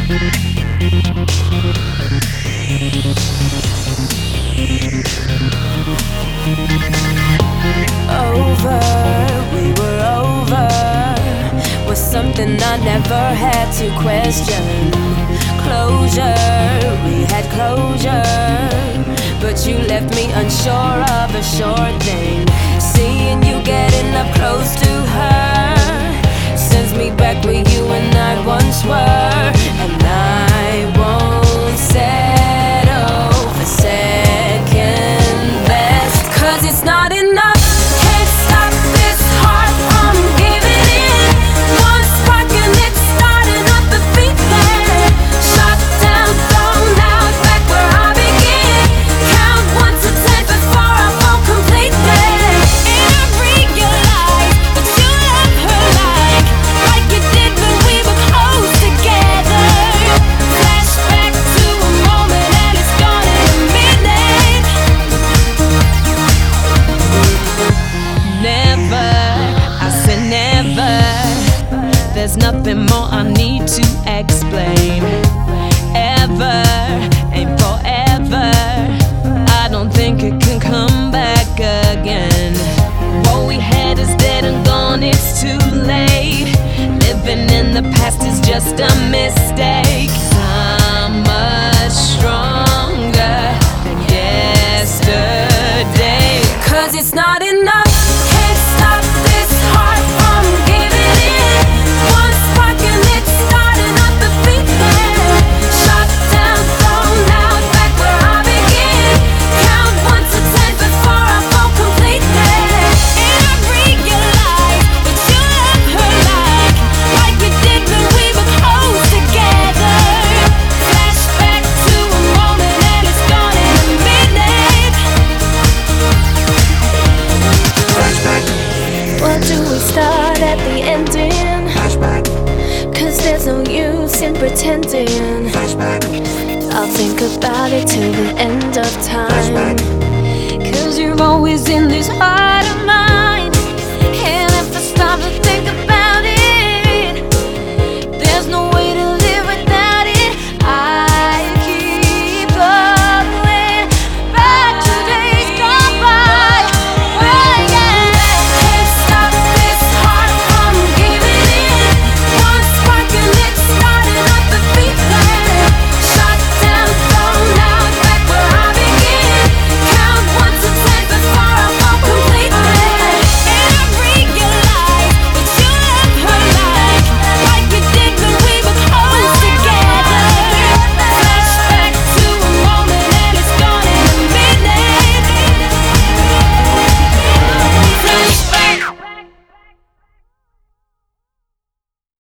Over, we were over, was something I never had to question. Closure, we had closure, but you left me unsure of a sure thing. Seeing you getting up close to her sends me back where you and I once were. And I won't settle for second best, 'cause it's not enough. Can't stop this heart from giving in. One spark and it's starting up the feeling. Shut down, thrown out, back where I begin. Count 1 to 10 before I fall completely. And I realize that you love her like you did when we were close together. Flashback to a moment and it's gone in a minute. Never, I said never. There's nothing more I need to explain. Ever, ain't forever. I don't think it can come back again. What we had is dead and gone, it's too late. Living in the past is just a mistake. I'm much stronger than yesterday. 'Cause it's not enough. Can't stop this heart from giving in. One spark and it's starting up the feeling. Shut down, thrown out, back where I begin. Count 1 to 10 before I fall completely. And I realize that you love her like you did when we were close together. Flashback to a moment and it's gone in a minute. What do we start at the ending? Cause there's no use in pretending. I'll think about it till the end of time. Cause you're always in this heart.